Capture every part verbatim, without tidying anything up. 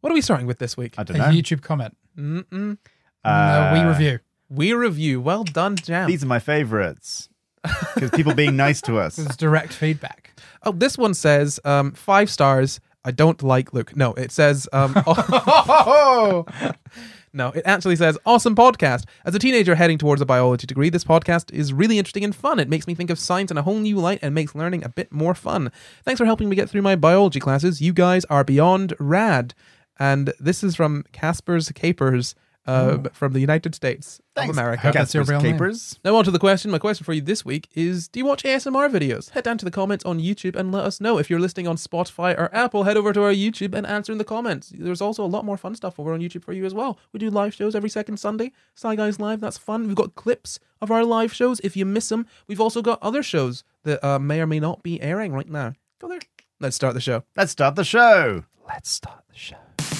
What are we starting with this week? I don't A know. YouTube comment. Mm-mm. Uh, no, we review. We review. Well done, Jam. These are my favorites. Because people being nice to us. There's direct feedback. Oh, this one says um, five stars. I don't like Luke. No, it says... Um, oh, no, it actually says, awesome podcast. As a teenager heading towards a biology degree, this podcast is really interesting and fun. It makes me think of science in a whole new light and makes learning a bit more fun. Thanks for helping me get through my biology classes. You guys are beyond rad. And this is from Casper's Capers uh, from the United States Thanks. of America. hope that's your Casper's real name. Capers. Now on to the question. My question for you this week is, do you watch A S M R videos? Head down to the comments on YouTube and let us know. If you're listening on Spotify or Apple, head over to our YouTube and answer in the comments. There's also a lot more fun stuff over on YouTube for you as well. We do live shows every second Sunday. Sci Guys Live, that's fun. We've got clips of our live shows if you miss them. We've also got other shows that uh, may or may not be airing right now. Go there. Let's start the show. Let's start the show. Let's start the show.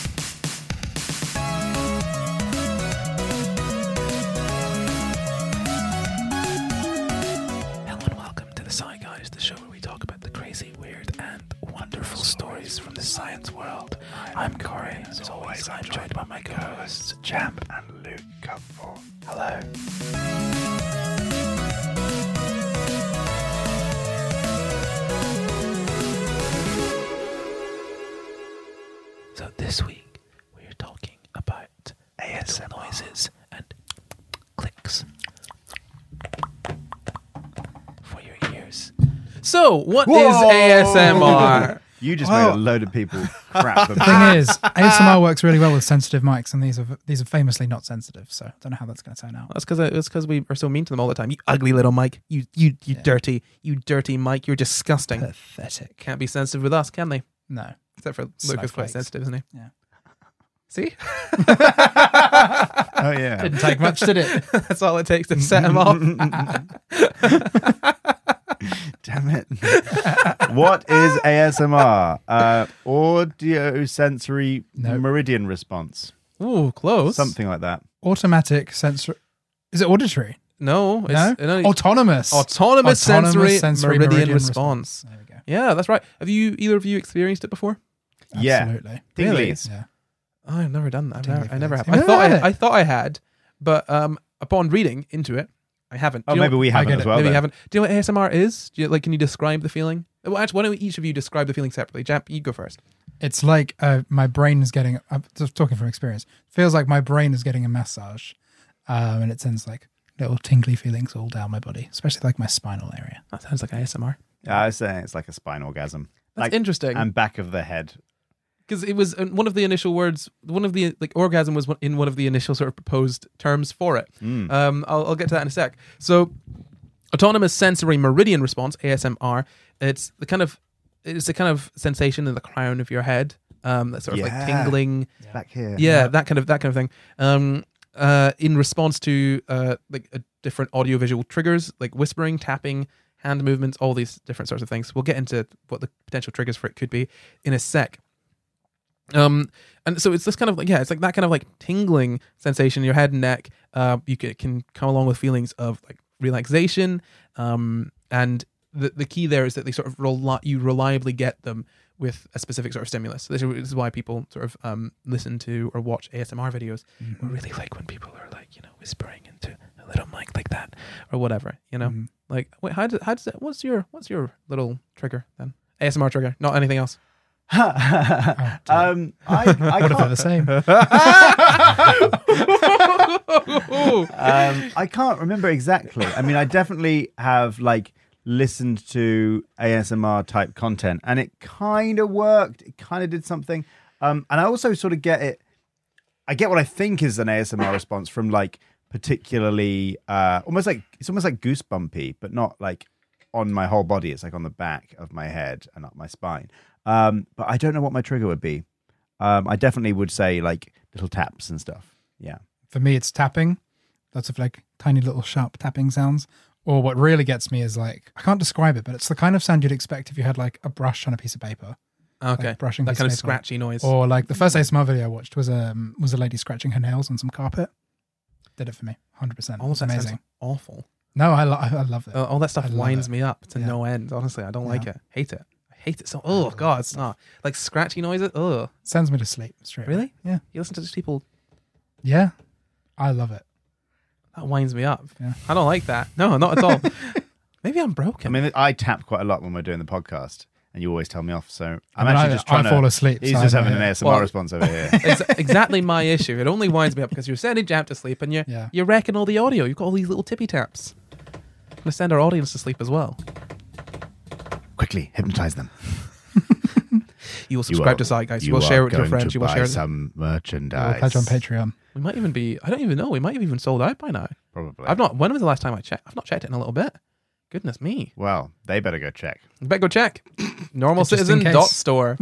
The Sci Guys, the show where we talk about the crazy, weird, and wonderful stories from the science world. I'm Corey, and as always, I'm joined by my co-hosts, Jam and Luke Cupford. Hello. So this week, we are talking about A S M R noises and clicks. So, what Whoa! is A S M R? You just Oh. made a load of people crap. The thing is, A S M R works really well with sensitive mics, and these are these are famously not sensitive. So I don't know how that's going to turn out. That's because that's because we are so mean to them all the time. You ugly little mic. You you you Yeah. dirty. You dirty mic. You're disgusting. Pathetic. Can't be sensitive with us, can they? No. Except for Luke is quite Snowflakes. sensitive, isn't he? Yeah. See? Oh, yeah. Didn't take much, did it? That's all it takes to set him off. Damn it. What is A S M R? Uh, audio sensory No. meridian response. Ooh, close. Something like that. Automatic sensor. Is it auditory? No. It's, No. no, Autonomous. autonomous, sensory, sensory meridian, meridian response. There we go. Yeah, that's right. Have you either of you experienced it before? Yeah. Absolutely. Really? Tinglies. Yeah. Oh, I've never done that. I've Tingly never, I never have. feelings. I thought I, You've never I thought I had, but um, upon reading into it, I haven't. Do Oh, you know maybe what- we I haven't get as it. well. maybe you then. haven't. Do you know what A S M R is? Do you, like, can you describe the feeling? Well, actually, why don't each of you describe the feeling separately? Jap, you go first. It's like uh, my brain is getting, I'm just talking from experience, feels like my brain is getting a massage, um, and it sends like little tingly feelings all down my body, especially like my spinal area. That sounds like A S M R. Yeah, I was saying it's like a spine orgasm. That's Like, interesting. and back of the head. Because it was uh, one of the initial words, one of the, like, orgasm was one- in one of the initial sort of proposed terms for it. Mm. Um, I'll, I'll get to that in a sec. So, autonomous sensory meridian response, A S M R, it's the kind of, it's the kind of sensation in the crown of your head, um, that sort of Yeah. like tingling. Back here. Yeah, that kind of that kind of thing. Um, uh, in response to uh, like a different audiovisual triggers, like whispering, tapping, hand movements, all these different sorts of things. We'll get into what the potential triggers for it could be in a sec. Um, and so it's this kind of like, yeah, it's like that kind of like tingling sensation in your head and neck. Uh, you can, it can come along with feelings of like relaxation. Um, and the the key there is that they sort of rely, you reliably get them with a specific sort of stimulus. So this is this is why people sort of um listen to or watch A S M R videos. Mm-hmm. We really like when people are like, you know, whispering into a little mic like that or whatever, you know. Mhm. Like, wait, how does how does it? What's your what's your little trigger then? A S M R trigger, not anything else. um, I, I What if they're the can't. same? um, I can't remember exactly. I mean, I definitely have like listened to A S M R type content, and it kind of worked. It kind of did something, um, and I also sort of get it. I get what I think is an A S M R response from like particularly uh, almost like it's almost like goosebumpy, but not like on my whole body. It's like on the back of my head and up my spine. Um, but I don't know what my trigger would be. Um, I definitely would say like little taps and stuff. Yeah. For me, it's tapping. Lots of like tiny little sharp tapping sounds. Or what really gets me is like, I can't describe it, but it's the kind of sound you'd expect if you had like a brush on a piece of paper. Okay, Like brushing that piece kind of paper. scratchy noise. Or like the first A S M R video I watched was um was a lady scratching her nails on some carpet. Did it for me, one hundred percent. All of It's that amazing. sounds awful. No, I, lo- I love it. Uh, all that stuff I love winds it. me up to Yeah. no end. Honestly, I don't like Yeah. it. Hate it. I hate it so. Oh god, it's not like scratchy noises. Oh, Sends me to sleep straight away. really? Yeah. You listen to these people. Yeah. I love it. That winds me up. Yeah. I don't like that. No, not at all. Maybe I'm I broken. mean, I tap quite a lot when we're doing the podcast, and you always tell me off. So I'm I mean, actually I, just trying I to fall asleep. He's so just I having know an it. A S M R Well- response over here. It's exactly my issue. It only winds me up because you're sending Jam to sleep and you're Yeah. you're wrecking all the audio. You've got all these little tippy taps. I'm gonna send our audience to sleep as well. Quickly hypnotize them. You will You subscribe are- to Zeitgeist. You you will share are it with your going friends. to You will buy share. some We'll merchandise. pledge on Patreon. We might even be. I don't even know. We might have even sold out by now. Probably. I've not. When was the last time I checked? I've not checked it in a little bit. Goodness me. Well, they better go check. You better go check. normal Just in citizen case. dot store.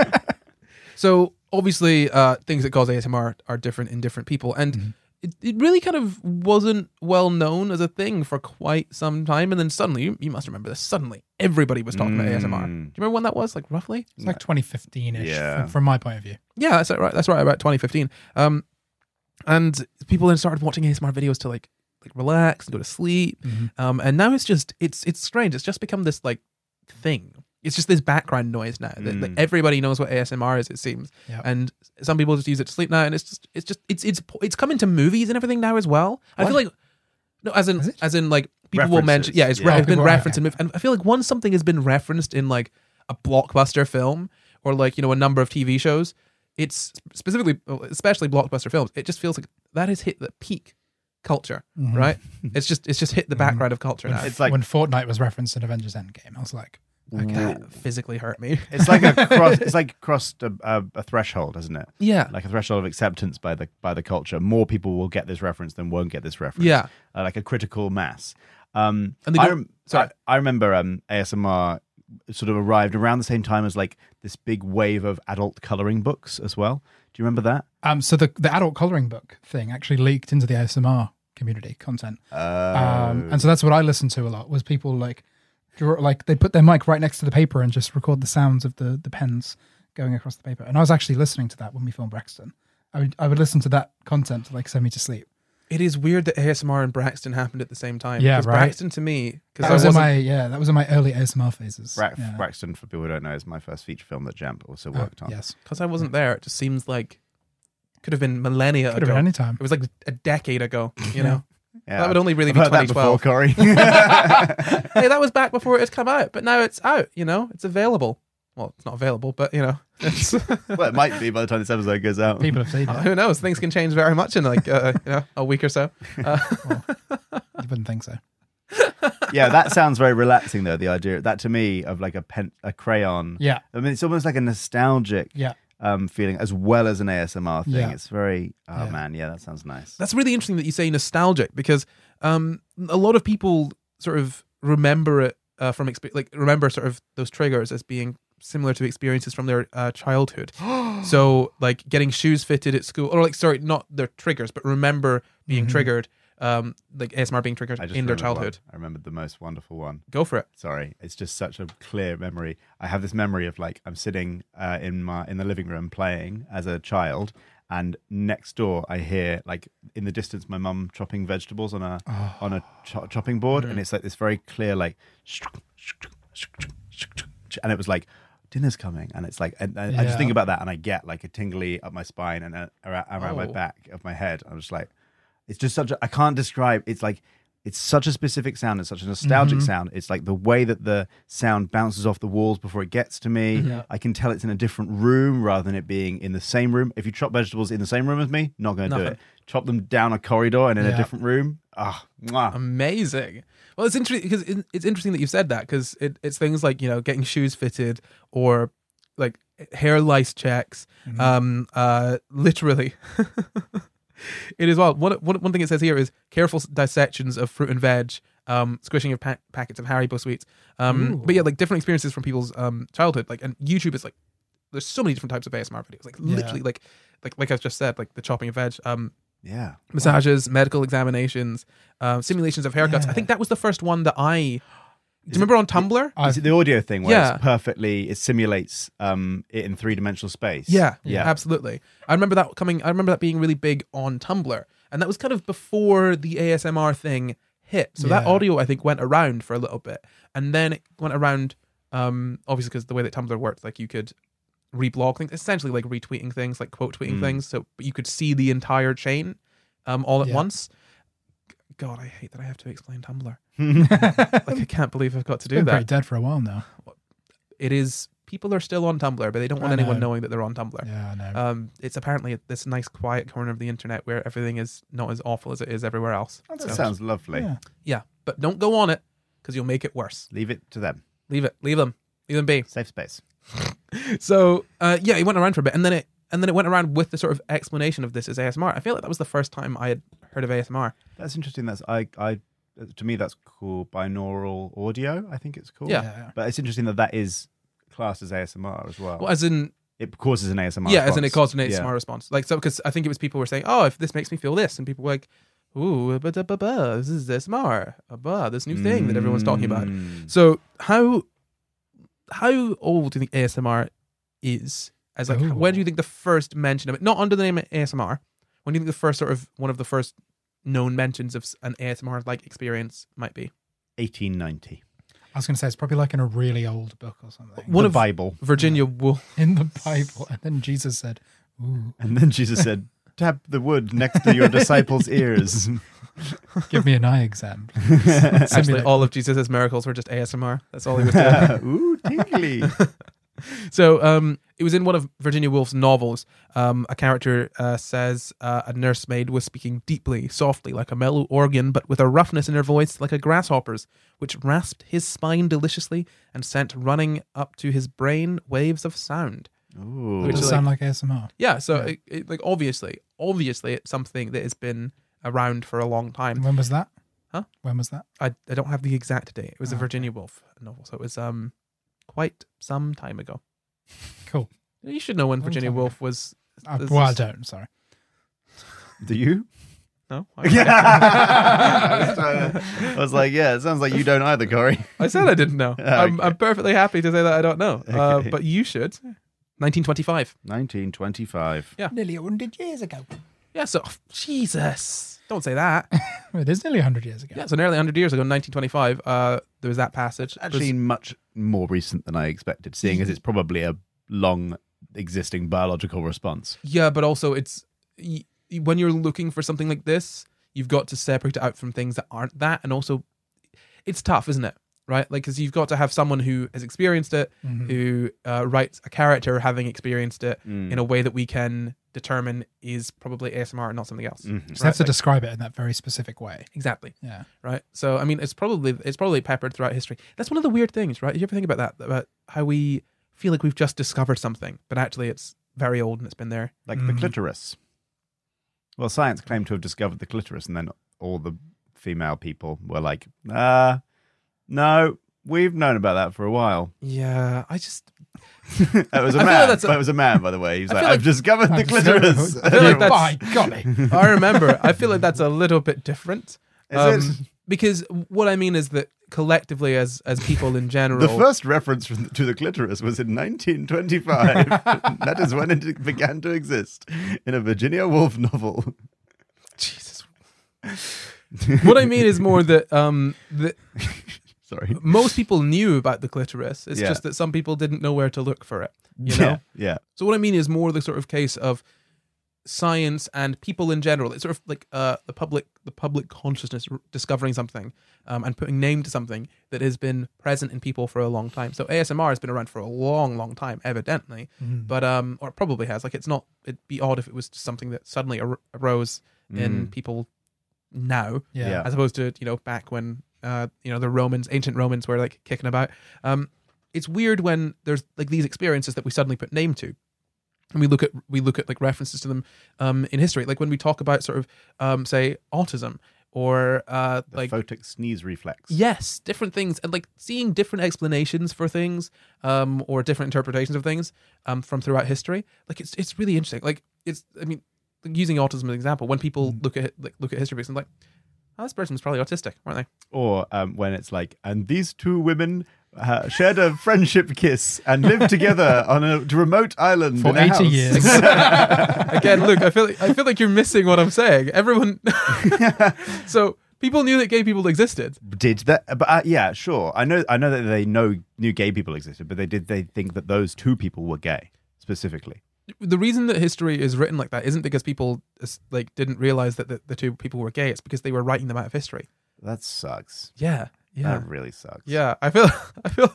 So obviously, uh, things that cause A S M R are different in different people, and Mhm. it, it really kind of wasn't well known as a thing for quite some time. And then suddenly, you, you must remember this. Suddenly, everybody was talking about A S M R. Do Mm. you remember when that was? Like roughly? It's like twenty fifteen-ish Yeah. from, from my point of view. Yeah, that's right. That's right. About twenty fifteen. Um, and people then started watching A S M R videos to like like relax and go to sleep. Um, and now it's just it's it's strange. It's just become this like thing. It's just this background noise now that, that Mm. everybody knows what A S M R is. It seems, Yep. and some people just use it to sleep now. And it's just it's just it's it's it's come into movies and everything now as well. I feel What? like no, as in Is it? as in like people will References. mention. Yeah, it's, Yeah. re- Oh, it's been people- right, referenced in okay. movies, and I feel like once something has been referenced in like a blockbuster film or like you know a number of T V shows, it's specifically especially blockbuster films. It just feels like that has hit the peak culture, Mhm. right? It's just it's just hit the Mhm. background of culture When, now. It's like- when Fortnite was referenced in Avengers Endgame, I was like, okay. That physically hurt me. It's like a cross. It's like crossed a, a, a threshold, isn't it? Yeah, Like a threshold of acceptance by the by the culture. More people will get this reference than won't get this reference. yeah. Uh, like a critical mass. Um, And they I, don't- rem- sorry. I, I remember um, A S M R sort of arrived around the same time as like this big wave of adult coloring books as well. Do you remember that? Um, so the the adult coloring book thing actually leaked into the A S M R community content, Uh, um, and so that's what I listened to a lot. Was people like, draw, like they put their mic right next to the paper and just record the sounds of the the pens going across the paper. And I was actually listening to that when we filmed Brexton. I would I would listen to that content to like send me to sleep. It is weird that A S M R and Braxton happened at the same time. Yeah, because right. Braxton to me, because That was in my yeah, that was in my early A S M R phases. Bra- yeah. Braxton, for people who don't know, is my first feature film that Jamp also Oh, worked on. yes, because I wasn't there. It just seems like could have been millennia could have ago. been any time. It was like a decade ago. You Yeah. know, Yeah, that would only really I've be heard that twenty before, twelve. Corey. Hey, that was back before it had come out, but now it's out. You know, it's available. Well, it's not available, but you know, it's, Well, it might be by the time this episode goes out. People have seen it. who knows? Things can change very much in like uh, you know a week or so. Uh, You wouldn't think so. Yeah, that sounds very relaxing, though. The idea that to me of like a pen, a crayon. Yeah, I mean, it's almost like a nostalgic yeah. um, feeling as well as an A S M R thing. Yeah. It's very, oh Yeah. man, yeah, that sounds nice. That's really interesting that you say nostalgic because um, a lot of people sort of remember it uh, from expe- like remember sort of those triggers as being similar to experiences from their uh, childhood. So like getting shoes fitted at school, or like sorry, not their triggers, but remember being Mhm. triggered, um, like A S M R being triggered I just in their remembered childhood. one. I remembered the most wonderful one. Go for it. Sorry, it's just such a clear memory. I have this memory of like I'm sitting uh, in my in the living room playing as a child, and next door I hear like in the distance my mum chopping vegetables on a Oh. on a cho- chopping board, Mhm. and it's like this very clear like, and it was like dinner's coming, and it's like and, and I just Yeah. think about that, and I get like a tingly up my spine and uh, around, around my Oh. back of my head. I'm just like, it's just such a I can't describe. It's like. It's such a specific sound. It's such a nostalgic Mhm. sound. It's like the way that the sound bounces off the walls before it gets to me. Yeah. I can tell it's in a different room rather than it being in the same room. If you chop vegetables in the same room as me, not going to do Nothing. it. Chop them down a corridor and in Yeah. a different room. Ah, mwah. Amazing. Well, it's interesting because it, it's interesting that you've said that because it, it's things like you know getting shoes fitted or like hair lice checks. Mhm. Um, uh, literally. It is well. One, one one thing it says here is careful dissections of fruit and veg, um, squishing of pa- packets of Haribo sweets. Um, Ooh. but yeah, like different experiences from people's um childhood. Like, and YouTube is like, there's so many different types of A S M R videos. Like Yeah. literally, like like like I've just said, like the chopping of veg, um, Yeah. massages, medical examinations, um, simulations of haircuts. Yeah. I think that was the first one that I. Do you remember on Tumblr? I've- Is it the audio thing where Yeah. it's perfectly, it simulates um, it in three dimensional space? Yeah, Yeah. absolutely. I remember that coming. I remember that being really big on Tumblr, and that was kind of before the A S M R thing hit. So that Yeah. audio, I think, went around for a little bit, and then it went around Um, obviously, because the way that Tumblr worked, like you could reblog things, essentially like retweeting things, like quote tweeting Mm. things. So but you could see the entire chain um, all at Yeah. once. God, I hate that I have to explain Tumblr. Like I can't believe I've got to It's do been pretty that. dead for a while now. It is. People are still on Tumblr, but they don't want I anyone know. knowing that they're on Tumblr. Yeah, I know. Um, it's apparently this nice quiet corner of the internet where everything is not as awful as it is everywhere else. That So, sounds lovely. yeah. yeah, but don't go on it because you'll make it worse. Leave it to them. Leave it. Leave them. Leave them be. Safe space. So uh, yeah, it went around for a bit, and then it and then it went around with the sort of explanation of this as A S M R. I feel like that was the first time I had heard of A S M R. That's interesting. That's I I to me that's called binaural audio. I think it's called. Yeah. yeah. But it's interesting that that is classed as A S M R as well. Well, as in It causes an A S M R. yeah, as in it response. caused an A S M R response. Like so, because I think it was people were saying, "Oh, if this makes me feel this," and people were like, "Ooh, ba da ba ba, this is A S M R, uh, ba, this new thing that everyone's talking about." Mm. So how how old do you think A S M R is? As like, Ooh. when do you think the first mention of it, not under the name of A S M R, when do you think the first sort of one of the first known mentions of s- an A S M R like experience might be? eighteen ninety. I was going to say it's probably like in a really old book or something. One the of Bible. Virginia Woolf. In the Bible. And then Jesus said, ooh, And then Jesus said, tap the wood next to your disciples' ears. give me an eye exam. Actually, Simulate. all of Jesus' miracles were just A S M R. That's all he was doing. Ooh, tingly. So um, it was in one of Virginia Woolf's novels. Um, a character uh, says uh, a nursemaid was speaking deeply, softly, like a mellow organ, but with a roughness in her voice like a grasshopper's, which rasped his spine deliciously and sent running up to his brain waves of sound. Ooh. Which Does is it sound like A S M R? Yeah, so Yeah. It, it, like obviously, obviously, it's something that has been around for a long time. When was that? Huh? When was that? I, I don't have the exact date. It was a Oh, okay. Virginia Woolf novel, so it was um quite some time ago. Cool. You should know when Long Virginia time ago. Woolf was. Uh, This well, I is- don't. Sorry. Do you? No, I was like, yeah, it sounds like you don't either, Corey. I said I didn't know. I'm, Okay. I'm perfectly happy to say that I don't know. Uh, Okay. but you should. nineteen twenty-five. nineteen twenty-five. Yeah. Nearly one hundred years ago. Yeah, so, oh, Jesus. Don't say that. It is nearly one hundred years ago. Yeah, so nearly one hundred years ago, nineteen twenty-five, uh, there was that passage. It was- Actually, much more recent than I expected, seeing as it's probably a long existing biological response. yeah, but also it's. Y- when you're looking for something like this, you've got to separate it out from things that aren't that. And also, it's tough, isn't it? Right? Like, because you've got to have someone who has experienced it, Mhm. who uh, writes a character having experienced it Mm. in a way that we can determine is probably A S M R and not something else. Mhm. Just Right, have to like- describe it in that very specific way. Exactly. Yeah. Right. So I mean, it's probably it's probably peppered throughout history. That's one of the weird things, right? You ever think about that? About how we feel like we've just discovered something, but actually it's very old and it's been there. Like the Mm. clitoris. Well, science claimed to have discovered the clitoris, and then all the female people were like, uh, no, we've known about that for a while. Yeah, I just It was a I feel like man. that's a- but it was a man, by the way. He was I like, feel I've like- discovered the I've clitoris. discovered- I feel like that's- By golly. I remember. I feel like that's a little bit different. Is Um, it? Because what I mean is that collectively, as as people in general, The first reference from the, to the clitoris was in nineteen twenty-five. That is when it began to exist in a Virginia Woolf novel. Jesus. What I mean is more that um that Sorry. most people knew about the clitoris. It's Yeah. just that some people didn't know where to look for it. You know. Yeah. Yeah. So what I mean is more the sort of case of science and people in general. It's sort of like uh, the public, the public consciousness r- discovering something um, and putting name to something that has been present in people for a long time. So A S M R has been around for a long, long time, evidently, Mhm. but um, or it probably has. Like, it's not. It'd be odd if it was just something that suddenly ar- arose in Mm. people now, yeah. Yeah. as opposed to you know back when uh, you know the Romans, ancient Romans, were like kicking about. Um, it's weird when there's like these experiences that we suddenly put name to. And we look at we look at like references to them um, in history, like when we talk about sort of um, say autism or uh, The like photic sneeze reflex. yes, different things, and like seeing different explanations for things um, or different interpretations of things um, from throughout history. Like it's it's really interesting. Like it's I mean using autism as an example, when people Mm. look at like look at history books and like, oh, this person was probably autistic, weren't they? Or um, when it's like, and these two women uh, shared a friendship kiss and lived together on a remote island For in a eighty house. years. Again, look, I feel like, I feel like you're missing what I'm saying. Everyone. So People knew that gay people existed. Did that? But uh, yeah, sure. I know. I know that they know knew gay people existed, but they did. They think that those two people were gay specifically. The reason that history is written like that isn't because people like didn't realize that the, the two people were gay. It's because they were writing them out of history. That sucks. Yeah, yeah, That really sucks. yeah. I feel, I feel.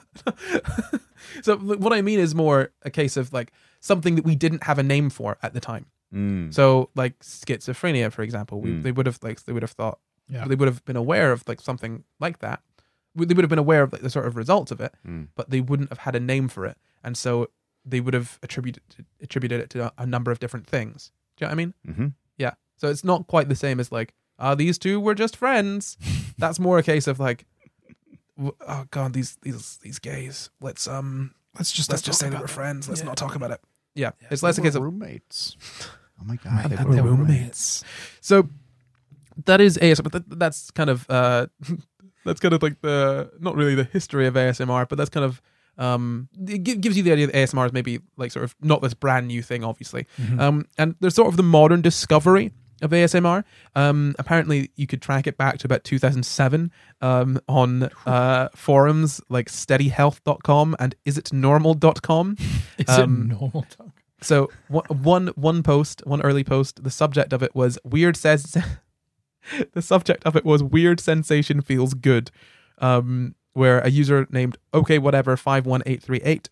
So what I mean is more a case of like something that we didn't have a name for at the time. Mm. So like schizophrenia, for example, we, Mm. they would have like they would have thought Yeah. they would have been aware of like something like that. They would have been aware of like the sort of results of it, Mm. but they wouldn't have had a name for it, and so they would have attributed attributed it to a, a number of different things. Do you know what I mean? Mm-hmm. Yeah. So it's not quite the same as like, ah, these two were just friends. That's more a case of like, w- oh god, these these these gays. Let's um, Let's just let's just say talk that about we're them. friends. Let's Yeah. not talk about it. Yeah. Yeah. It's less a case of roommates. Oh my god, They they were were roommates. so. That is A S M R, but that, that's kind of uh, that's kind of like the not really the history of A S M R, but that's kind of um, it gi- gives you the idea that A S M R is maybe like sort of not this brand new thing, obviously. Mhm. Um, and there's sort of the modern discovery of A S M R. Um, apparently, you could track it back to about two thousand seven um, on uh, forums like steady health dot com and is it normal dot com. Is Um, it normal talk? So one one one post, one early post, the subject of it was weird says the subject of it was weird sensation feels good. Um, where a user named okay whatever five one eight three eight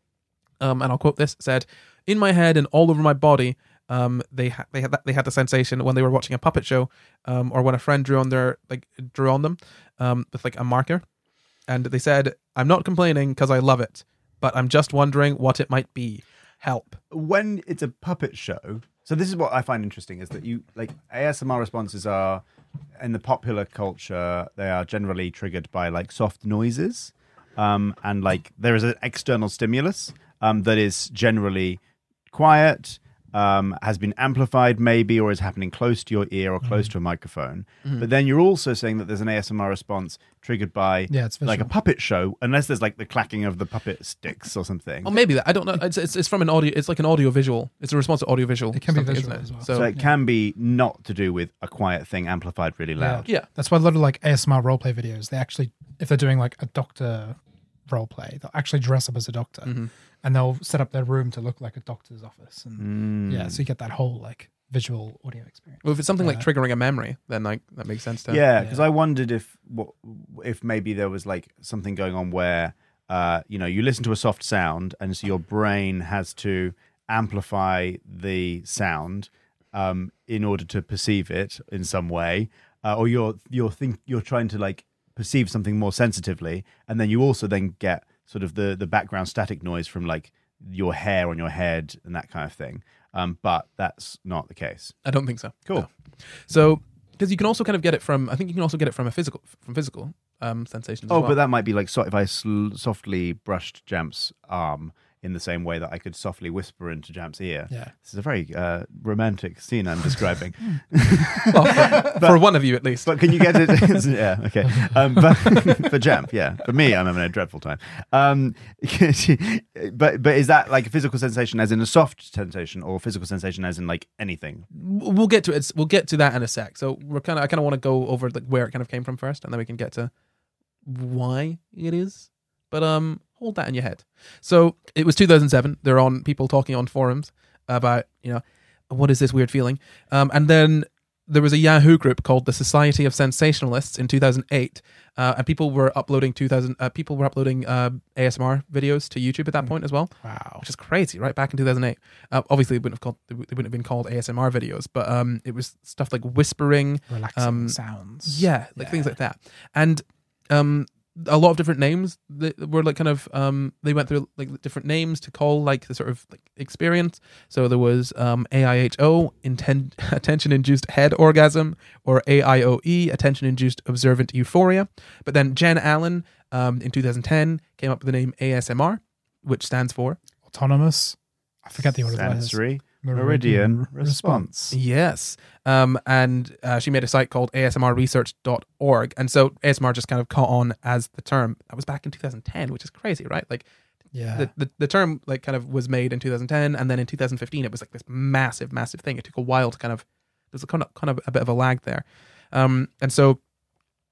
um and I'll quote this, said, in my head and all over my body, um they ha- they had that, they had the sensation when they were watching a puppet show, um or when a friend drew on their like drew on them um with like a marker, and they said, I'm not complaining because I love it, but I'm just wondering what it might be. Help. when it's a puppet show. So this is what I find interesting is that you like A S M R responses are in the popular culture, they are generally triggered by like soft noises, um, and like there is an external stimulus um, that is generally quiet, um, has been amplified maybe, or is happening close to your ear or close to a microphone. But then you're also saying that there's an A S M R response triggered by Yeah, it's like a visual. puppet show, unless there's like the clacking of the puppet sticks or something. Or maybe that. I don't know. It's, it's it's from an audio. It's like an audio visual. It's a response to audio visual. It can be something, visual isn't it? as well. So, So it can be not to do with a quiet thing amplified really loud. yeah. That's why a lot of like A S M R roleplay videos, they actually, if they're doing like a doctor roleplay, they'll actually dress up as a doctor Mhm. and they'll set up their room to look like a doctor's office. And Mm. yeah, so you get that whole like visual audio experience. Well, if it's something like Yeah. triggering a memory, then like that makes sense to. Yeah, because Yeah. I wondered if what if maybe there was like something going on where uh, you know you listen to a soft sound and so your brain has to amplify the sound um, in order to perceive it in some way, uh, or you're you're think you're trying to like perceive something more sensitively, and then you also then get sort of the the background static noise from like your hair on your head and that kind of thing. Um, but that's not the case. I don't think so. Cool. No. So because you can also kind of get it from. I think you can also get it from a physical from physical um, sensations. Oh, as well. but that might be like so if I sl- softly brushed Jamp's arm in the same way that I could softly whisper into Jamp's ear. Yeah. This is a very uh, romantic scene I'm describing. well, for, for one of you at least. But can you get it? Yeah, okay. Um, but for Jamp, yeah. For me, I'm having a dreadful time. Um, but but is that like a physical sensation, as in a soft sensation, or physical sensation, as in like anything? We'll get to it. We'll get to that in a sec. So we're kind of. I kind of want to go over like where it kind of came from first, and then we can get to why it is. But um, hold that in your head. So it was two thousand seven. They're on people talking on forums about you know what is this weird feeling. Um, and then there was a Yahoo group called the Society of Sensationalists in two thousand eight, uh, and people were uploading two thousand. Uh, people were uploading uh, A S M R videos to YouTube at that point as well. Wow. Which is crazy, right? Back in two thousand eight. Uh, obviously, it wouldn't have called they wouldn't have been called A S M R videos, but um, it was stuff like whispering, Relaxing um, sounds. yeah, like Yeah. things like that, and um, a lot of different names that were like kind of um, they went through like different names to call like the sort of like experience. So there was um, A I H O, inten- attention-induced head orgasm, or A I O E, attention-induced observant euphoria. But then Jen Allen um, in two thousand ten came up with the name A S M R, which stands for Autonomous. I forget the order of the letters. Sensory meridian response. Yes. Um, and uh, she made a site called A S M R research dot org. And so A S M R just kind of caught on as the term. That was back in two thousand ten, which is crazy, right? Like Yeah. the, the, the term like kind of was made in two thousand ten, and then in two thousand fifteen it was like this massive, massive thing. It took a while to kind of, there's a kind of, kind of a bit of a lag there. Um, and so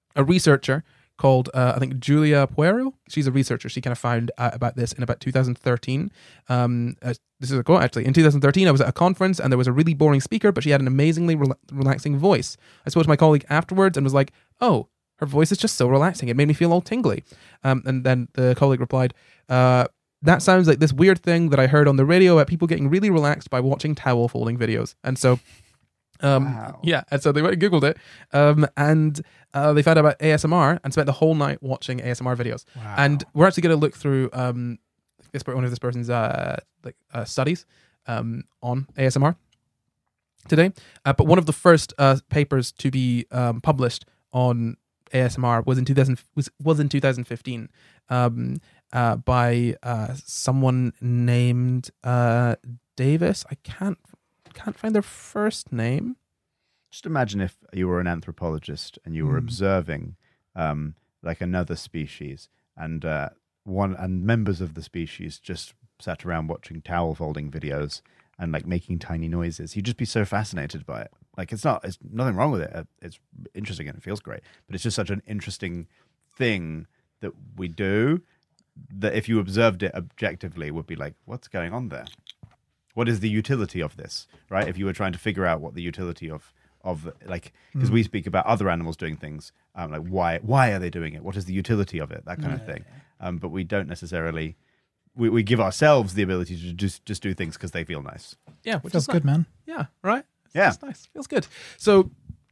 a researcher called, uh, I think, Julia Puero. She's a researcher. She kind of found out about this in about two thousand thirteen. Um, uh, this is a quote, actually. In two thousand thirteen, I was at a conference and there was a really boring speaker, but she had an amazingly rela- relaxing voice. I spoke to my colleague afterwards and was like, oh, her voice is just so relaxing. It made me feel all tingly. Um, and then the colleague replied, uh, that sounds like this weird thing that I heard on the radio about people getting really relaxed by watching towel folding videos. And so... Um, Wow. Yeah, and so they went and Googled it, um, and uh, they found out about A S M R and spent the whole night watching A S M R videos. Wow. And we're actually going to look through um, this one of this person's uh, like uh, studies um, on A S M R today. Uh, but one of the first uh, papers to be um, published on A S M R was in two thousand was was in two thousand fifteen um, uh, by uh, someone named uh, Davis. I can't. Can't find their first name. Just imagine if you were an anthropologist and you were Mm. observing um, like another species, and uh, one and members of the species just sat around watching towel folding videos and like making tiny noises. You'd just be so fascinated by it. Like it's not, it's nothing wrong with it. It's interesting and it feels great, but it's just such an interesting thing that we do that if you observed it objectively would be like, what's going on there? What is the utility of this, right? If you were trying to figure out what the utility of, of like, because Mm. we speak about other animals doing things, um, like why why are they doing it? What is the utility of it? That kind of thing. Um, but we don't necessarily, we, we give ourselves the ability to just just do things because they feel nice. Yeah, which Feels is good, man. Yeah, right? Yeah. It's nice. Feels good. So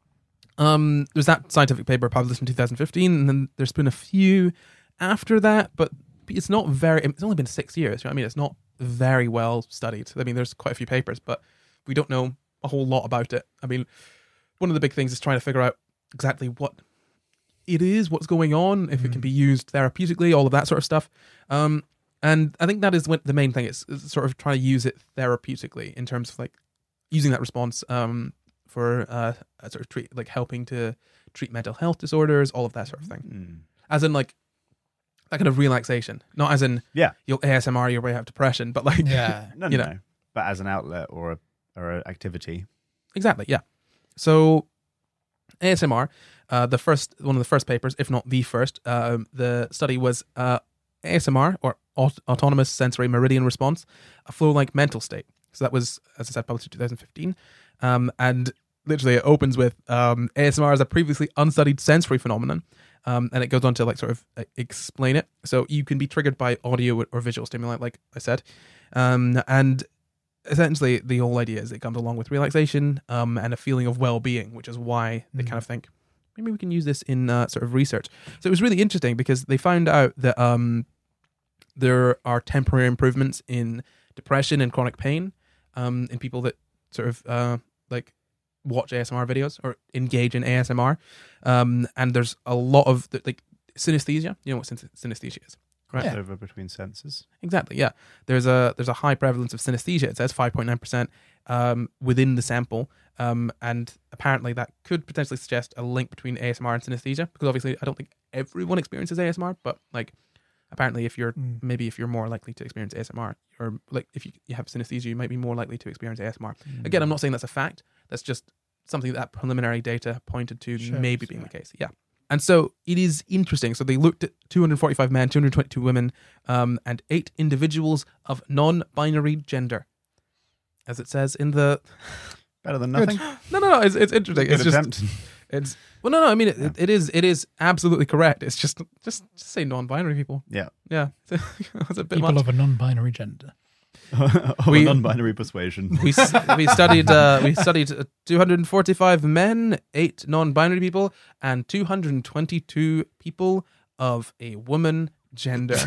um, there's that scientific paper published in two thousand fifteen, and then there's been a few after that, but it's not very, it's only been six years. You know what I mean? It's not very well studied. I mean, there's quite a few papers, but we don't know a whole lot about it. I mean, one of the big things is trying to figure out exactly what it is, what's going on, if it can be used therapeutically, all of that sort of stuff. Um, and I think that is what the main thing is, is sort of trying to use it therapeutically in terms of like using that response um, for uh, a sort of treat, like helping to treat mental health disorders, all of that sort of thing. Mm. As in like that kind of relaxation, not as in Yeah. you'll A S M R your way out of depression, but like Yeah. No, You no, know. no. But as an outlet or a or an activity. exactly, yeah. So A S M R, uh, the first one of the first papers, if not the first, um, the study was uh, A S M R or aut- autonomous sensory meridian response, a flow-like mental state. So that was, as I said, published in two thousand fifteen, um, and literally it opens with um, A S M R as a previously unstudied sensory phenomenon. Um, and it goes on to like sort of uh, explain it. So you can be triggered by audio or visual stimuli, like I said. Um, and essentially the whole idea is it comes along with relaxation um, and a feeling of well-being, which is why they Mm. kind of think, maybe we can use this in uh, sort of research. So it was really interesting because they found out that um, there are temporary improvements in depression and chronic pain um, in people that sort of uh, like watch A S M R videos or engage in A S M R. Um, and there's a lot of the, like synesthesia. You know what syn- synesthesia is, right? Yeah. Over between senses. Exactly. Yeah. There's a there's a high prevalence of synesthesia. It says five point nine percent um, within the sample, um, and apparently that could potentially suggest a link between A S M R and synesthesia. Because obviously, I don't think everyone experiences A S M R, but like apparently, if you're Mm. maybe if you're more likely to experience A S M R, or like if you, you have synesthesia, you might be more likely to experience A S M R. Mm. Again, I'm not saying that's a fact. That's just something that preliminary data pointed to Shows, maybe being yeah. the case. Yeah. And so it is interesting. So they looked at two hundred forty-five men, two hundred twenty-two women, um, and eight individuals of non-binary gender. As it says in the... Better than Good. nothing. No, no, no, it's, it's interesting. Good It's just... attempt. It's... Well, no, no, I mean, it, Yeah. it is it is absolutely correct. It's just, just, just say non-binary people. Yeah. Yeah. That's a bit People much. of a non-binary gender. Of We- a non-binary persuasion. we s- we studied uh, we studied uh, two hundred forty-five men, eight non-binary people, and two hundred twenty-two people of a woman gender.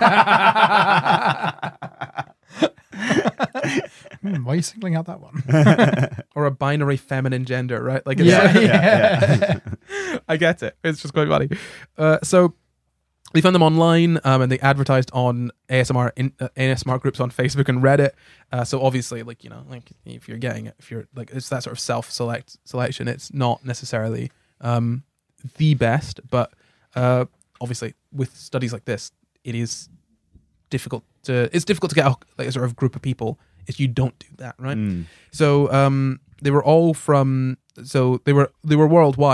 Hmm, why are you singling out that one? Or a binary feminine gender, right? Like, it's Yeah, like- yeah. I get it. It's just quite funny. Uh, so they found them online, um, and they advertised on A S M R in, uh, A S M R groups on Facebook and Reddit. Uh, so obviously, like you know, like if you're getting it, if you're like it's that sort of self select selection, it's not necessarily um, the best, but uh, obviously with studies like this, it is difficult to it's difficult to get a, like a sort of group of people if you don't do that, right? Mm. So um, they were all from so they were they were worldwide,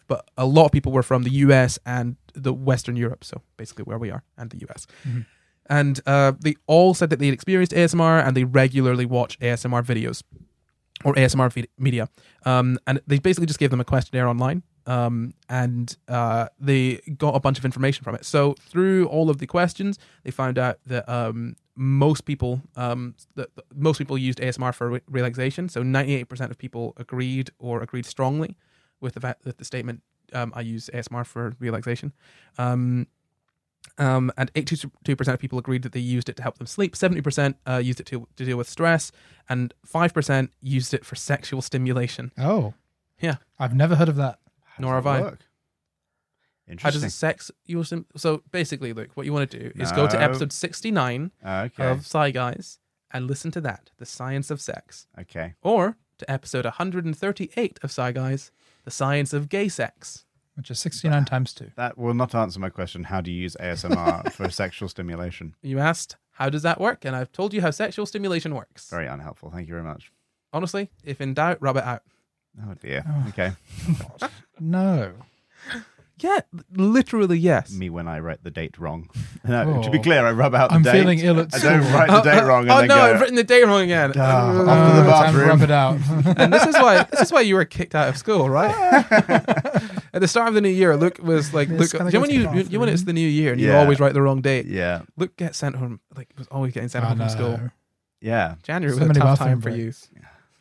but a lot of people were from the U S and the Western Europe, so basically where we are, and the U S. Mm-hmm. And uh, they all said that they'd experienced A S M R and they regularly watch A S M R videos or A S M R vid- media. Um, and they basically just gave them a questionnaire online. Um, and uh, they got a bunch of information from it. So through all of the questions, they found out that um, most people, um, that that most people used A S M R for re- relaxation. So ninety-eight percent of people agreed or agreed strongly with the fact that the statement, um, "I use A S M R for relaxation." Um, um, and eighty-two percent of people agreed that they used it to help them sleep. seventy percent uh, used it to to deal with stress, and five percent used it for sexual stimulation. Oh, Yeah. I've never heard of that. How Nor does have it I. work? How does Interesting. sex use sim- so basically, look, what you want to do is go to No. episode sixty-nine Okay. of Sci Guys and listen to that, The Science of Sex. Okay. Or to episode one hundred thirty-eight of Sci Guys, The Science of Gay Sex. Which is sixty-nine times two. That will not answer my question. How do you use A S M R for sexual stimulation? You asked, how does that work? And I've told you how sexual stimulation works. Very unhelpful. Thank you very much. Honestly, if in doubt, rub it out. Oh dear. Oh. Okay. No. Yeah, literally yes. Me when I write the date wrong. No, to be Oh. clear, I rub out the I'm date. feeling ill at I don't school. write the date wrong and oh then no, go, I've written the date wrong again. "Ah, Uh, off to the Oh, time to bathroom." rub it out. and this is why this is why you were kicked out of school, right? At the start of the new year, Luke was like, Yes, Luke, can I you know go when to you, the you know when it's the new year and you Yeah. always write the wrong date. Yeah. Luke gets sent home, like was always getting sent I home from school. know. Yeah. January So was a many tough bathroom time for you. breaks.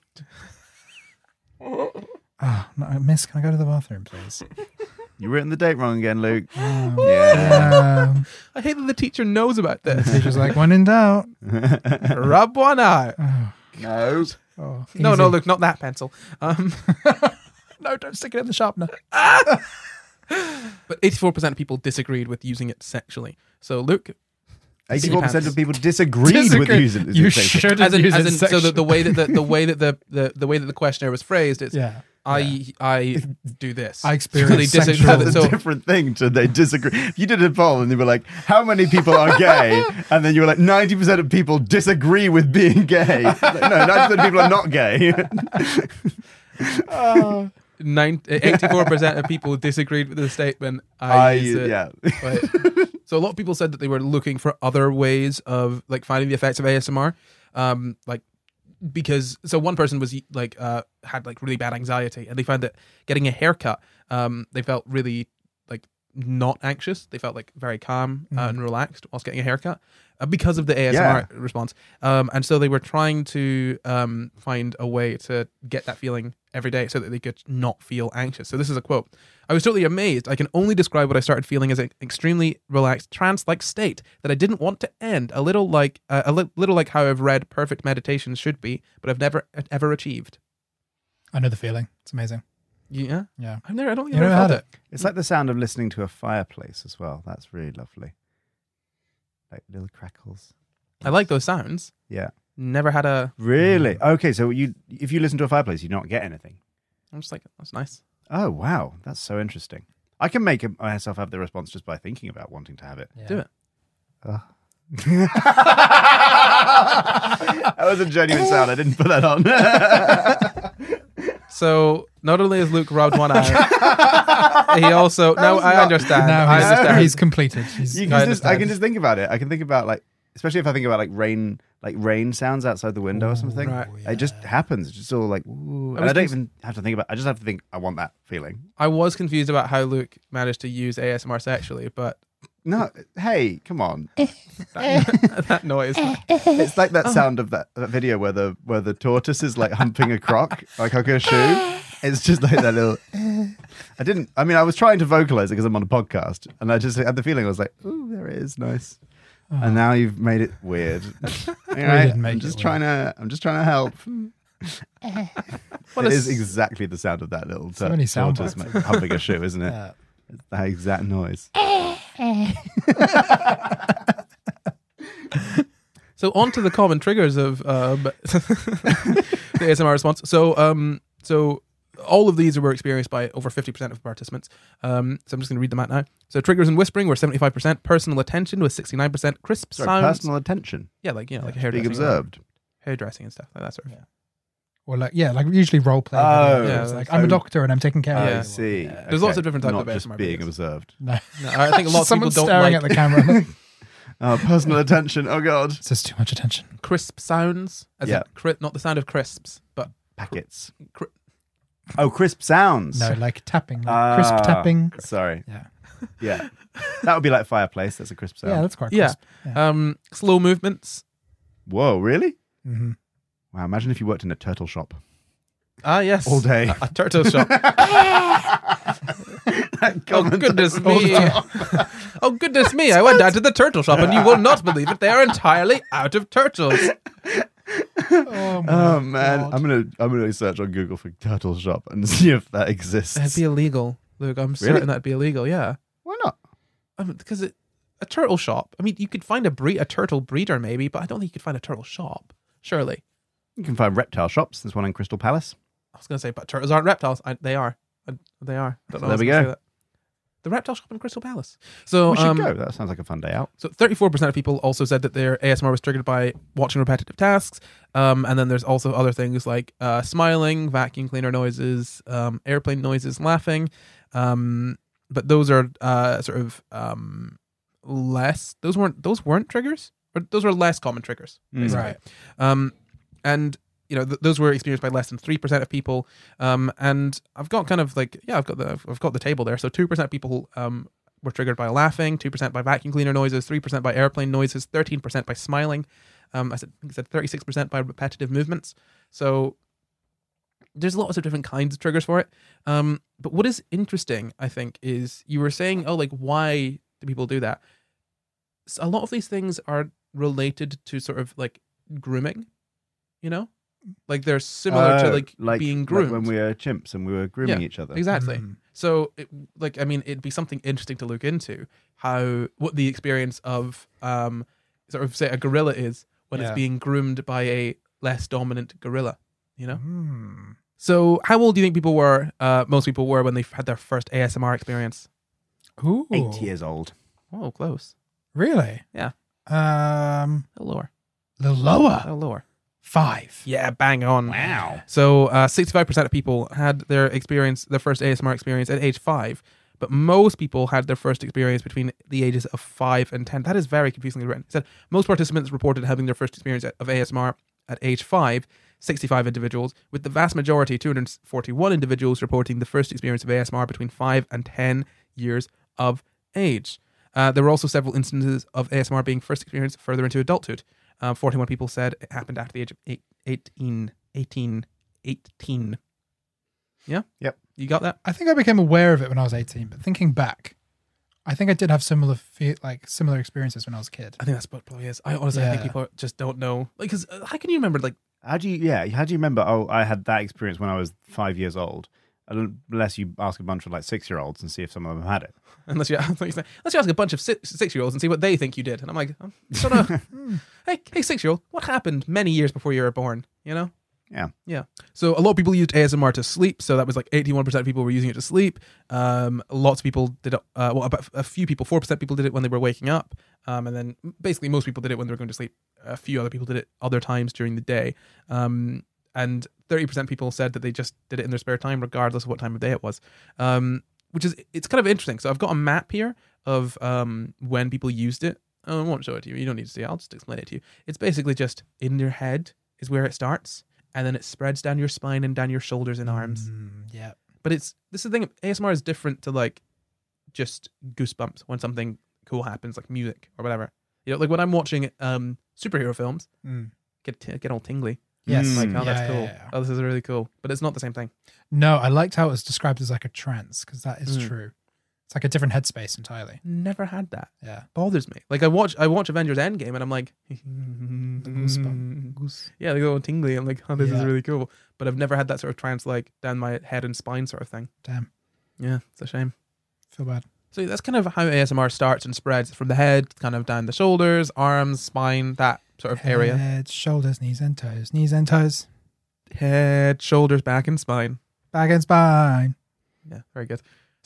Oh, no, miss, can I go to the bathroom, please? You written the date wrong again, Luke. Oh, Yeah. um, I hate that the teacher knows about the this. teacher's like, when in doubt. Rub one out. Oh, No. oh, No, no, easy. Luke, not that pencil. Um, No, don't stick it in the sharpener. but eighty-four percent of people disagreed with using it sexually. So, Luke, eighty-four percent pants. of people disagreed with Disagree. using it. You sexually. shouldn't as in, use as it in so the, sexually. the way that the, the way that the, the the way that the questionnaire was phrased, it's Yeah. I I do this. I So experienced they dis- sexual- so That's that- a so- different thing to they disagree. If you did a poll and they were like, how many people are gay? And then you were like, ninety percent of people disagree with being gay. Like, no, ninety percent of people are not gay. Oh. Nine, eighty-four percent of people disagreed with the statement. I, I, use it. yeah. Right. So a lot of people said that they were looking for other ways of like finding the effects of A S M R, um, like because so one person was like uh, had like really bad anxiety, and they found that getting a haircut, um, they felt really like not anxious. They felt like very calm uh, Mhm. and relaxed whilst getting a haircut uh, because of the A S M R response. Um, and so they were trying to um, find a way to get that feeling every day so that they could not feel anxious. So this is a quote. I was totally amazed. I can only describe what I started feeling as an extremely relaxed trance-like state that I didn't want to end. A little like uh, a li- little like how I've read perfect meditation should be, but I've never ever achieved. I know the feeling. It's amazing. Yeah, Yeah. I've never. I don't think You I've ever never felt had it. It's like the sound of listening to a fireplace as well. That's really lovely. Like little crackles. I like those sounds. Yeah. Never had a. Really? Okay, so you if you listen to a fireplace, you don't get anything. I'm just like that's nice. Oh, wow. That's so interesting. I can make myself have the response just by thinking about wanting to have it. Yeah. Do it. That was a genuine sound. I didn't put that on. So not only has Luke rubbed one out, he also. No, was I not- understand. Now I he's, understand. he's completed. He's, You I can just, I understand. can just think about it. I can think about like, especially if I think about like rain, like rain sounds outside the window or something. right. It just happens. It's just all like, ooh. I And was I don't cons- even have to think about. I just have to think. I want that feeling. I was confused about how Luke managed to use A S M R sexually, but No, hey, come on. that, that noise. It's like that sound of that, that video where the where the tortoise is like humping a croc, like humping a shoe. It's just like that little. I didn't. I mean, I was trying to vocalize it because I'm on a podcast, and I just had the feeling I was like, "Ooh, there it is, nice." And now you've made it weird. All right, didn't make I'm it just weird. trying to. I'm just trying to help. What It a is s- exactly the sound of that little So tur- many sound tortoise bites. ma- humping a shoe, isn't it? Yeah. It's that exact noise. So on to the common triggers of um, the A S M R response. So um, so all of these were experienced by over fifty percent of participants. Um, so I'm just going to read them out now. So triggers and whispering were seventy-five percent. Personal attention was sixty-nine percent. Crisp Sorry, sounds. personal attention Yeah, like, you know, like being hairdressing. observed. Hairdressing and stuff like that sort of. Yeah. or like yeah, like usually role play. Oh, videos. yeah, It's like so- I'm a doctor and I'm taking care I of Yeah. you. see. Yeah. There's lots of different types Not of A S M R just being videos. observed. No, No, I think lots of people someone don't staring like at the camera. Oh, personal attention. Oh God. It's just too much attention. crisp sounds. As Yeah. in cri- not the sound of crisps, but Packets. cri- Oh, crisp sounds. No, like tapping, like Ah, crisp tapping. Sorry. Yeah, Yeah. That would be like fireplace. That's a crisp sound. yeah, that's quite Yeah. crisp. Yeah. um, slow movements. Whoa, really? hmm Wow, imagine if you worked in a turtle shop Ah, yes. all day. A, a turtle shop. Oh, goodness me. Oh, goodness me. I went down to the turtle shop and you will not believe it. They are entirely out of turtles. Oh, my Oh man, God. I'm gonna I'm gonna search on Google for turtle shop and see if that exists. That'd be illegal. Luke, I'm certain that'd be illegal. Yeah. Why not? I mean, because it, a turtle shop, I mean, you could find a breed, a turtle breeder maybe, but I don't think you could find a turtle shop. Surely. You can find reptile shops. There's one in Crystal Palace. I was going to say, but turtles aren't reptiles. I, they are. I, they are. Don't know There I was we gonna go. say that. The reptile shop in Crystal Palace. So, we should um, go. That sounds like a fun day out. So thirty-four percent of people also said that their A S M R was triggered by watching repetitive tasks. Um, and then there's also other things like uh, smiling, vacuum cleaner noises, um, airplane noises, laughing. Um, but those are uh, sort of um, less. Those weren't those weren't triggers. Or those are less common triggers. Mm. Basically. Right. Um, and you know th- those were experienced by less than three percent of people. Um, and I've got kind of like yeah, I've got the I've got the table there. So two percent of people um were triggered by laughing, two percent by vacuum cleaner noises, three percent by airplane noises, thirteen percent by smiling. Um, I said I think I said thirty-six percent by repetitive movements. So there's lots of different kinds of triggers for it. Um, but what is interesting, I think, is you were saying, oh, like why do people do that? S- A lot of these things are related to sort of like grooming, you know, like they're similar to Oh, like, being like groomed. when we were chimps and we were grooming Yeah, each other. Exactly. Mm. So, it, like, I mean, it'd be something interesting to look into how what the experience of, um, sort of say a gorilla is when Yeah. it's being groomed by a less dominant gorilla. You know. Mm. So, how old do you think people were? Uh, most people were when they had their first A S M R experience. Ooh. Eight years old. Oh, close. Really? Yeah. Um, A little lower. a little lower. A little lower. Five. Yeah, bang on. Wow. So, uh, sixty-five percent of people had their experience, their first A S M R experience at age five, but most people had their first experience between the ages of five and ten. That is very confusingly written. It said most participants reported having their first experience of A S M R at age five, sixty-five individuals, with the vast majority, two hundred forty-one individuals, reporting the first experience of A S M R between five and ten years of age. Uh, there were also several instances of A S M R being first experienced further into adulthood. Uh, forty-one people said it happened after the age of eight, eighteen, eighteen, eighteen. Yeah? Yep. You got that? I think I became aware of it when I was eighteen, but thinking back, I think I did have similar fe- like similar experiences when I was a kid. I think that's what it probably is. I honestly I think Yeah. people just don't know. Like, because uh, how can you remember, like, How do you? Yeah. How do you remember? Oh, I had that experience when I was five years old. Unless you ask a bunch of like six year olds and see if some of them had it. unless you, unless you ask a bunch of six, six-year-olds and see what they think you did. And I'm like, I don't know. hey, hey, six-year-old, what happened many years before you were born, you know? Yeah. Yeah. So a lot of people used A S M R to sleep. So that was like eighty-one percent of people were using it to sleep. Um, lots of people did it. Uh, well, about a few people, four percent people did it when they were waking up. Um, and then basically most people did it when they were going to sleep. A few other people did it other times during the day. Um, and thirty percent people said that they just did it in their spare time, regardless of what time of day it was. Um, which is, it's kind of interesting. So I've got a map here of um, when people used it. Oh, I won't show it to you. You don't need to see it. I'll just explain it to you. It's basically just in your head is where it starts. And then it spreads down your spine and down your shoulders and arms. Mm, yeah. But it's this is the thing. A S M R is different to like just goosebumps when something cool happens, like music or whatever. You know, like when I'm watching um, superhero films, Mm. get t- get all tingly. Yes. Mm. Like, oh, Yeah, that's yeah, cool. yeah. Oh, this is really cool. But it's not the same thing. No, I liked how it was described as like a trance because that is Mm. true. It's like a different headspace entirely. Never had that. Yeah. Bothers me. Like I watch I watch Avengers Endgame and I'm like, goosebump. Goose. yeah, they go all tingly. I'm like, oh, this is Yeah. really cool. But I've never had that sort of trance like down my head and spine sort of thing. Damn. Yeah, it's a shame. Feel bad. So that's kind of how A S M R starts and spreads from the head, kind of down the shoulders, arms, spine, that sort of area. Head, shoulders, knees and toes. Knees and toes. Head, shoulders, back, and spine. Back and spine. Yeah, very good. So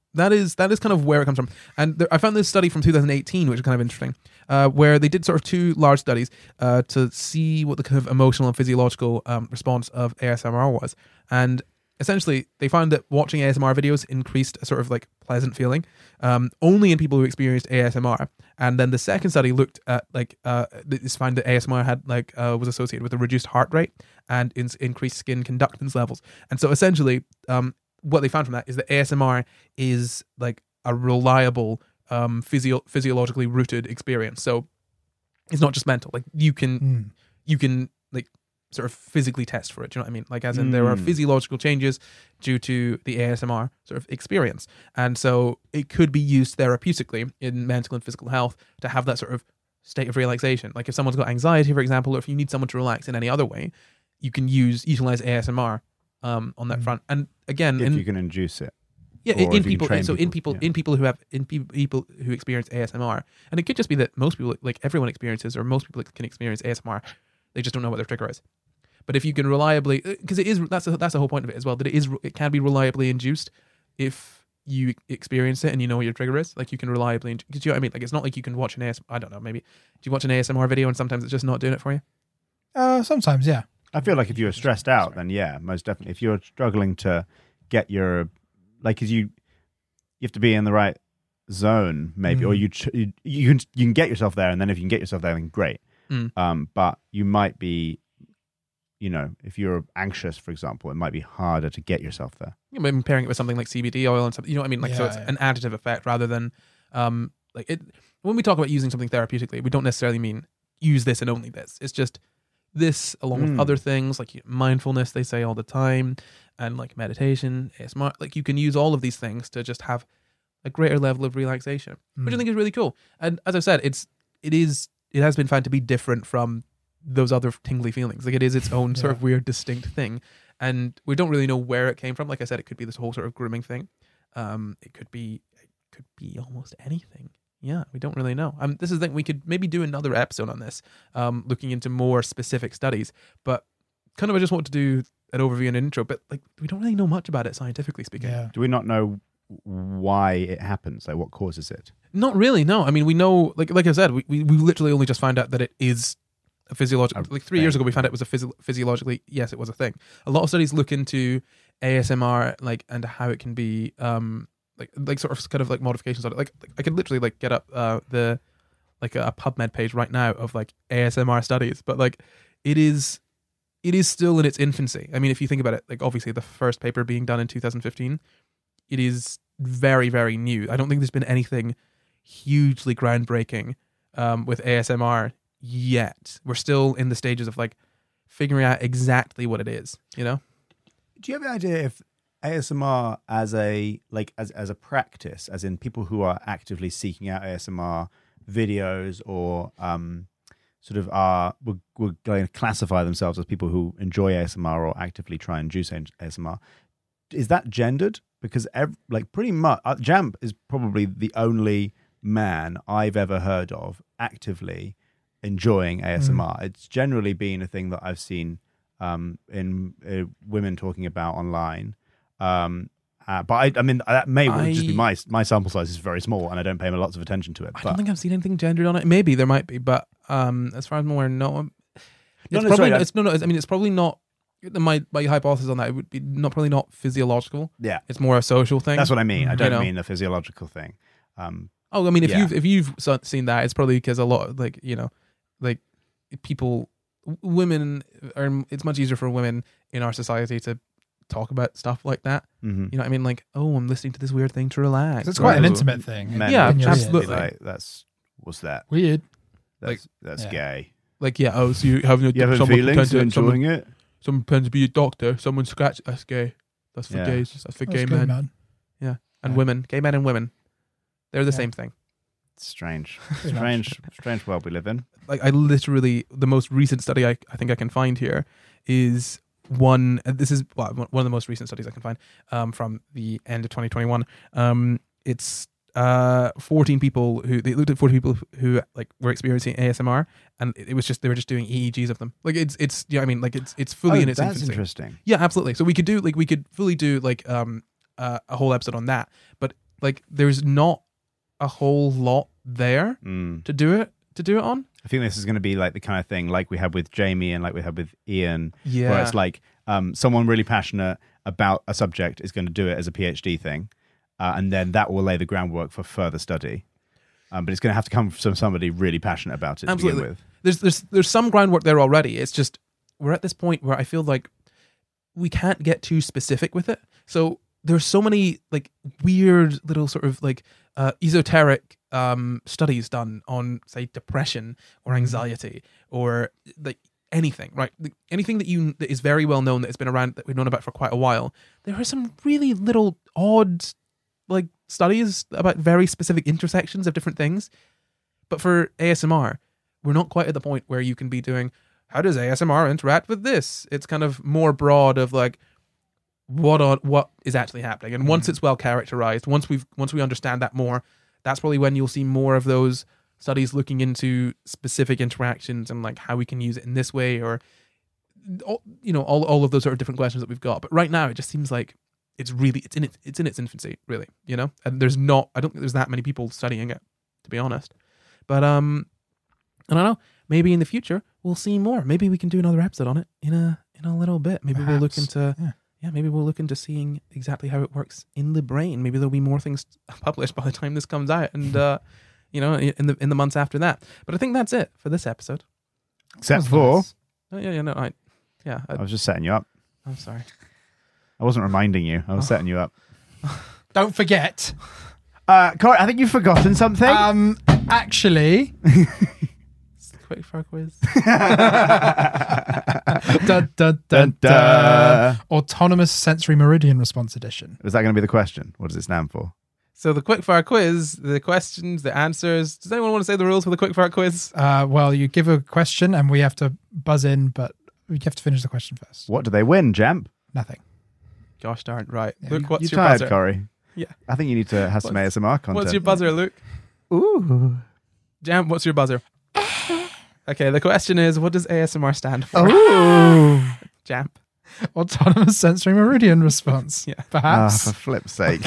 that is that is kind of where it comes from. And there, I found this study from two thousand eighteen, which is kind of interesting, uh, where they did sort of two large studies uh, to see what the kind of emotional and physiological um, response of A S M R was. And essentially, they found that watching A S M R videos increased a sort of like pleasant feeling, um, only in people who experienced A S M R. And then the second study looked at like uh, this found that A S M R had like uh, was associated with a reduced heart rate and in- increased skin conductance levels. And so essentially, um, what they found from that is that A S M R is like a reliable, um, physio- physiologically rooted experience. So it's not just mental. Like you can, Mm. you can like sort of physically test for it. Do you know what I mean? Like as in there are Mm. physiological changes due to the A S M R sort of experience. And so it could be used therapeutically in mental and physical health to have that sort of state of relaxation. Like if someone's got anxiety, for example, or if you need someone to relax in any other way, you can use, utilize A S M R um, on that Mm. front. And again, If in, you can induce it. yeah, or in, if in you can people, train so in people, people, yeah. in people who have, in pe- people who experience A S M R, and it could just be that most people, like everyone experiences, or most people can experience A S M R, they just don't know what their trigger is. But if you can reliably, because it is, that's a, that's the whole point of it as well, that it is, it can be reliably induced if you experience it and you know what your trigger is. Like you can reliably, because you know what I mean. Like it's not like you can watch an A S, I don't know, maybe do you watch an A S M R video and sometimes it's just not doing it for you? Uh, sometimes, yeah. I feel like if you're stressed out, then yeah, most definitely. If you're struggling to get your, like, because you, you have to be in the right zone, maybe, Mm. or you, ch- you you can you can get yourself there, and then if you can get yourself there, then great. Mm. Um, but you might be, you know, if you're anxious, for example, it might be harder to get yourself there. You know, maybe pairing it with something like C B D oil and something. You know what I mean? Like so, Yeah, it's yeah. an additive effect rather than, um, like it. When we talk about using something therapeutically, we don't necessarily mean use this and only this. It's just this along with Mm. other things like mindfulness, they say all the time, and like meditation, A S M R. Like you can use all of these things to just have a greater level of relaxation, which I Mm. think is really cool. And as I said, it's it is it has been found to be different from those other tingly feelings. Like it is its own sort Yeah. of weird, distinct thing, and we don't really know where it came from. Like I said, it could be this whole sort of grooming thing. Um, it could be it could be almost anything. Yeah, we don't really know. Um, this is the thing, we could maybe do another episode on this, um, looking into more specific studies. But kind of, I just want to do an overview and an intro. But like, we don't really know much about it scientifically speaking. Yeah. Do we not know why it happens? Like, what causes it? Not really. No, I mean, we know, like like I said, we we, we literally only just found out that it is a physiological. A Like three years thing. ago, we found out it was a physio- physiologically. Yes, it was a thing. A lot of studies look into A S M R, like, and how it can be, um, like like sort of kind of like modifications on it. Like, like I could literally like get up uh the like a, a PubMed page right now of like A S M R studies, but like it is it is still in its infancy. I mean, if you think about it, like obviously the first paper being done in two thousand fifteen, it is very very new. I don't think there's been anything hugely groundbreaking um, with A S M R yet. We're still in the stages of like figuring out exactly what it is. You know? Do you have an idea if A S M R as a like as as a practice, as in people who are actively seeking out A S M R videos or um, sort of are we're, we're going to classify themselves as people who enjoy A S M R or actively try and induce A S M R? Is that gendered? Because ev- like pretty much, uh, Jamp is probably the only man I've ever heard of actively enjoying A S M R. Mm. It's generally been a thing that I've seen um, in uh, women talking about online. Um, uh, but I, I mean, that may I, just be my my sample size is very small, and I don't pay lots of attention to it. I but don't think I've seen anything gendered on it. Maybe there might be, but um, as far as I'm aware, no. It's no, no, probably sorry, not, I- it's, no, no. I mean, it's probably not. My my hypothesis on that, it would be not probably not physiological. yeah, It's more a social thing. that's what I mean. I You don't know. mean the physiological thing. Um, Oh, I mean, if Yeah. you've if you've so- seen that, it's probably because a lot, like you know, like people, w- women are. It's much easier for women in our society to talk about stuff like that. mhm. You know what I mean? Like, oh, I'm listening to this weird thing to relax. So it's quite an Or- intimate thing. Men Yeah, would in your just ear. be absolutely. Like, that's what's that? Weird. That's that's yeah. gay. Like, yeah. Oh, so you have no You having someone feelings? pretend to- someone, Enjoying it? someone pretends to be a doctor. Someone scratch. That's gay. That's for Yeah. gays. That's for That's gay good, men man. and Yeah. women. Gay men and women. They're the Yeah. same thing. Strange, Pretty much. strange, strange world we live in. Like I literally, the most recent study I, I think I can find here is one. uh, This is well, one of the most recent studies I can find um, from the end of twenty twenty-one. Um, it's uh, fourteen people who they looked at fourteen people who like were experiencing A S M R, and it, it was just they were just doing E E Gs of them. Like it's it's yeah, I mean like it's it's fully oh, in its that's infancy. interesting. Yeah, absolutely. So we could do like we could fully do like um uh, a whole episode on that, but Like there's not a whole lot there Mm. to do it to do it on. I think this is going to be like the kind of thing like we had with Jamie and like we had with Ian, Yeah. where it's like um, someone really passionate about a subject is going to do it as a PhD thing, uh, and then that will lay the groundwork for further study. Um, but it's going to have to come from somebody really passionate about it to Absolutely. begin with. There's there's there's some groundwork there already. It's just we're at this point where I feel like we can't get too specific with it. So there's so many like weird little sort of like uh, esoteric um, studies done on say depression or anxiety or like anything, right? Like, anything that you that is very well known, that has been around, that we've known about for quite a while. There are some really little odd like studies about very specific intersections of different things. But for A S M R, we're not quite at the point where you can be doing, how does A S M R interact with this? It's kind of more broad of like what on, what is actually happening. And once it's well characterized, once we've once we understand that more, that's probably when you'll see more of those studies looking into specific interactions and like how we can use it in this way, or all, you know, all all of those sort of different questions that we've got. But right now, it just seems like it's really it's in its it's in its infancy, really. You know, and there's not I don't think there's that many people studying it, to be honest. But um, I don't know. Maybe in the future we'll see more. Maybe we can do another episode on it in a in a little bit. Maybe we'll look Perhaps, into yeah. yeah. Maybe we'll look into seeing exactly how it works in the brain. Maybe there'll be more things published by the time this comes out, and uh, you know, in the in the months after that. But I think that's it for this episode. Except That was for, nice. Oh, yeah, yeah, no, I, yeah. I, I was just setting you up. I'm sorry. I wasn't reminding you. I was Oh. setting you up. Don't forget. Uh, Corey, I think you've forgotten something. Um, actually, It's the quick fire quiz. dun, dun, dun, Dun, dun. dun. Autonomous Sensory Meridian Response Edition. Was that going to be the question? What does it stand for? So the quick fire quiz, the questions, the answers. Does anyone want to say the rules for the quick fire quiz? Uh, well, you give a question and we have to buzz in, but we have to finish the question first. What do they win, Jamp? Nothing. Gosh darn right. Yeah, Luke, you- what's you your tired, buzzer? Corey? Yeah. I think you need to have some A S M R content. What's your buzzer, Luke? Ooh. Jam, what's your buzzer? Okay, the question is, what does A S M R stand for? Ooh. Jam. Autonomous Sensory Meridian Response. Yeah. Ah, Perhaps. for flip's sake.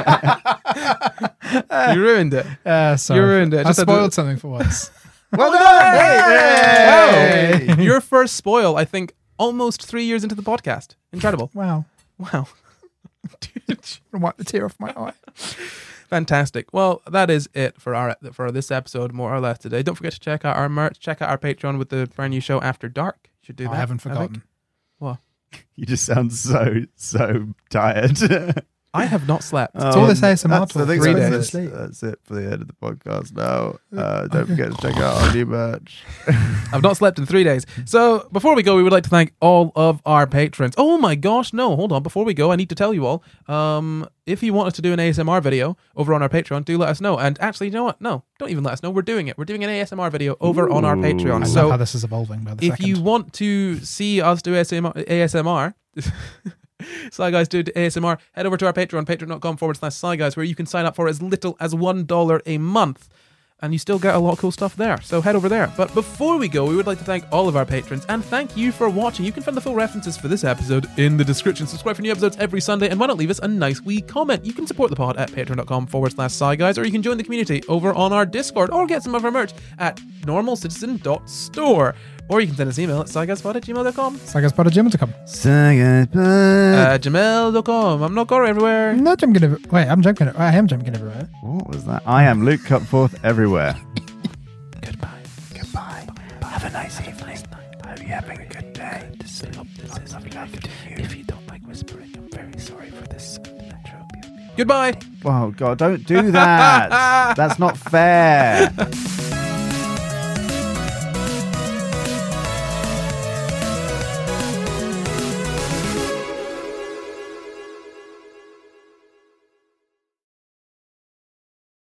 You ruined it. Uh, sorry. You ruined it. I Just had to- spoiled something for once. well done! Hey! Hey! Your first spoil, I think, almost three years into the podcast. Incredible. Wow. Wow. Dude. Wipe the tear off my eye. Fantastic. Well, that is it for our for this episode, more or less today. Don't forget to check out our merch. Check out our Patreon with the brand new show After Dark. You should do that. I haven't think. forgotten. You just sound so, so tired. I have not slept. It's all this A S M R That's- I talk. think Three that's, days. it. Sleep. That's it for the end of the podcast now. Uh, don't forget to check out our new merch. I've not slept in three days. So before we go, we would like to thank all of our patrons. Oh my gosh, no, hold on. Before we go, I need to tell you all, um, if you want us to do an A S M R video over on our Patreon, do let us know. And actually, you know what? No, don't even let us know. We're doing it. We're doing an A S M R video over on our Ooh. Patreon. I So love how this is evolving by the if second. you want to see us do A S M R, A S M R Sly Guys do A S M R, head over to our Patreon, patreon.com forward slash Sly Guys, where you can sign up for as little as one dollar a month. And you still get a lot of cool stuff there. So head over there. But before we go, we would like to thank all of our patrons and thank you for watching. You can find the full references for this episode in the description. Subscribe for new episodes every Sunday, and why not leave us a nice wee comment? You can support the pod at patreon.com forward slash Sly Guys, or you can join the community over on our Discord, or get some of our merch at normalcitizen.store. Or you can send us an email at slyguys at gmail dot com. Sagaspot at gmail dot com. Uh, gmail dot com. I'm not Corey everywhere. No, jumping everywhere. Wait, I'm jumping. I am jumping everywhere. What was that? I am Luke Cupforth everywhere. Goodbye. Goodbye. Have a nice evening. I hope you're having a good day. This is, this is if you don't like whispering, I'm very sorry for this intro. Goodbye. Oh, God, don't do that. That's not fair.